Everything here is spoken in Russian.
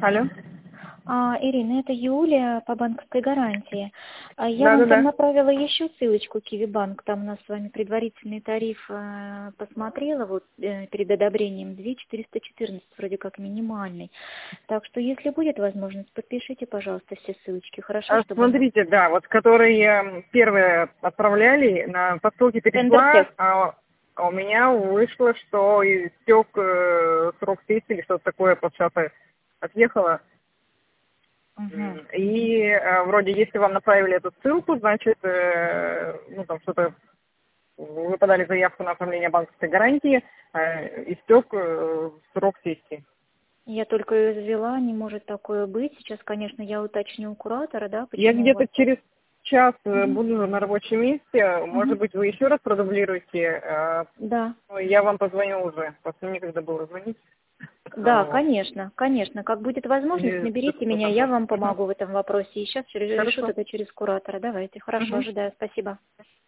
Алло. Ирина, это Юлия по банковской гарантии. Я вам там Да-да-да. направила еще ссылочку Киви-банк, там у нас с вами предварительный тариф посмотрела, вот перед одобрением 2414, вроде как минимальный. Так что, если будет возможность, подпишите, пожалуйста, все ссылочки, хорошо, чтобы... Смотрите, да, вот которые первые отправляли, по ссылке перешла, Тендер-тест. а у меня вышло, что истек срок действия или что-то такое, просто отъехала. Угу. И вроде, если вам направили эту ссылку, значит, там что-то, вы подали заявку на оформление банковской гарантии, истек срок сессии. Я только ее завела, не может такое быть. Сейчас, конечно, я уточню у куратора, да, Я почему у где-то вас... через час Мгм. буду на рабочем месте. Может Мгм. быть, вы еще раз продублируете. Да. Я вам позвоню уже. Просто некогда было звонить. Да, Вот. конечно, конечно. Как будет возможность, И что-то наберите меня, я потом. вам помогу в этом вопросе. И сейчас решу Хорошо. это через куратора. Давайте. Хорошо, Мгм. ожидаю. Спасибо.